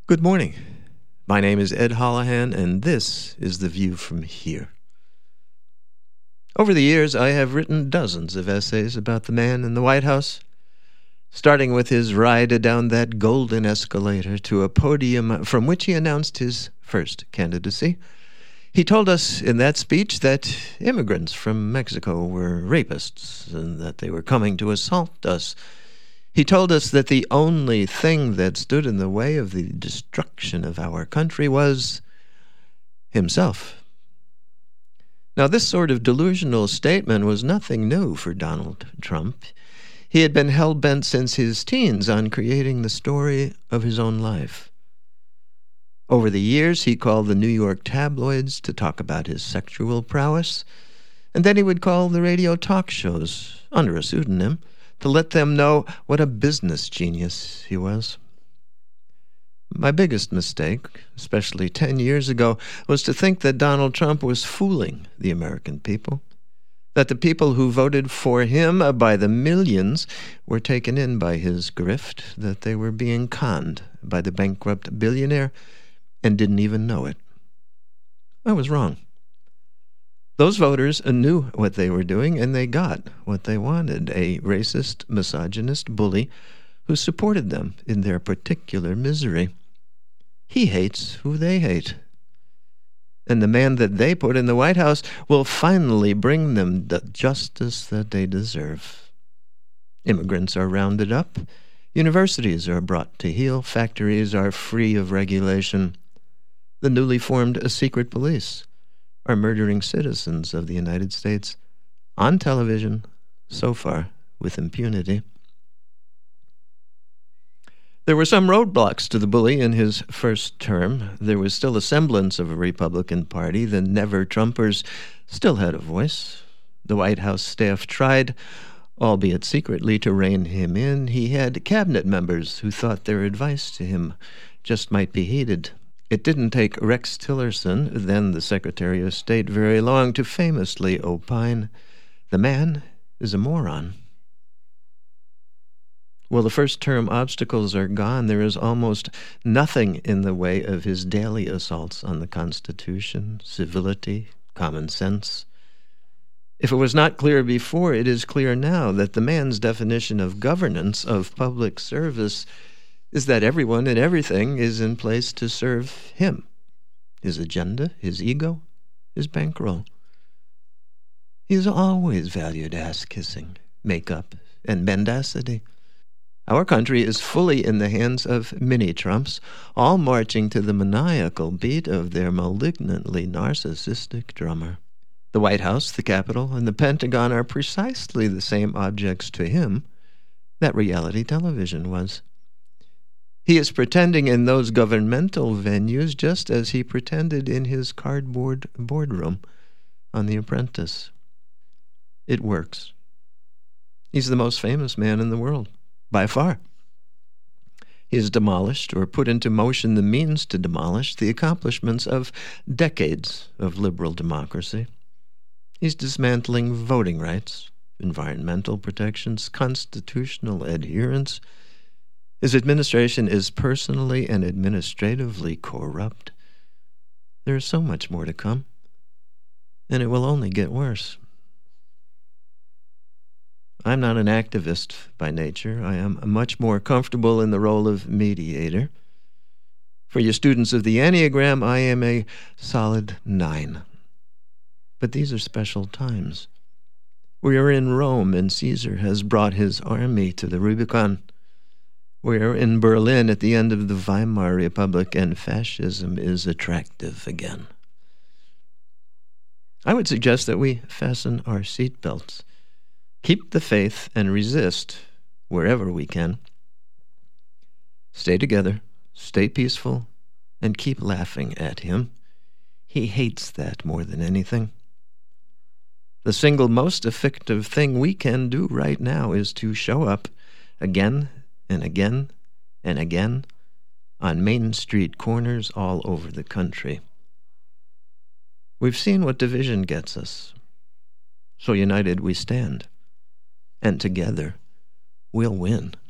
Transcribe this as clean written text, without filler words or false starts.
Good morning. My name is Ed Holohan, and this is The View from Here. Over the years, I have written dozens of essays about the man in the White House, starting with his ride down that golden escalator to a podium from which he announced his first candidacy. He told us in that speech that immigrants from Mexico were rapists and that they were coming to assault us. He told us that the only thing that stood in the way of the destruction of our country was himself. Now, this sort of delusional statement was nothing new for Donald Trump. He had been hell-bent since his teens on creating the story of his own life. Over the years, he called the New York tabloids to talk about his sexual prowess, and then he would call the radio talk shows, under a pseudonym, to let them know what a business genius he was. My biggest mistake, especially 10 years ago, was to think that Donald Trump was fooling the American people, that the people who voted for him by the millions were taken in by his grift, that they were being conned by the bankrupt billionaire and didn't even know it. I was wrong. Those voters knew what they were doing, and they got what they wanted, a racist, misogynist bully who supported them in their particular misery. He hates who they hate. And the man that they put in the White House will finally bring them the justice that they deserve. Immigrants are rounded up. Universities are brought to heel. Factories are free of regulation. The newly formed secret police are murdering citizens of the United States on television, so far with impunity. There were some roadblocks to the bully in his first term. There was still a semblance of a Republican Party. The never-Trumpers still had a voice. The White House staff tried, albeit secretly, to rein him in. He had cabinet members who thought their advice to him just might be heeded. It didn't take Rex Tillerson, then the Secretary of State, very long to famously opine, "The man is a moron." Well, the first-term obstacles are gone. There is almost nothing in the way of his daily assaults on the Constitution, civility, common sense. If it was not clear before, it is clear now that the man's definition of governance, of public service, is that everyone and everything is in place to serve him, his agenda, his ego, his bankroll. He has always valued ass-kissing, makeup, and mendacity. Our country is fully in the hands of mini-Trumps, all marching to the maniacal beat of their malignantly narcissistic drummer. The White House, the Capitol, and the Pentagon are precisely the same objects to him that reality television was. He is pretending in those governmental venues just as he pretended in his cardboard boardroom on The Apprentice. It works. He's the most famous man in the world, by far. He has demolished or put into motion the means to demolish the accomplishments of decades of liberal democracy. He's dismantling voting rights, environmental protections, constitutional adherence. His administration is personally and administratively corrupt. There is so much more to come, and it will only get worse. I'm not an activist by nature. I am much more comfortable in the role of mediator. For you students of the Enneagram, I am a solid 9. But these are special times. We are in Rome, and Caesar has brought his army to the Rubicon. We are in Berlin at the end of the Weimar Republic, and fascism is attractive again. I would suggest that we fasten our seatbelts, keep the faith, and resist wherever we can. Stay together, stay peaceful, and keep laughing at him. He hates that more than anything. The single most effective thing we can do right now is to show up again and again and again on Main Street corners all over the country. We've seen what division gets us. So united we stand, and together we'll win.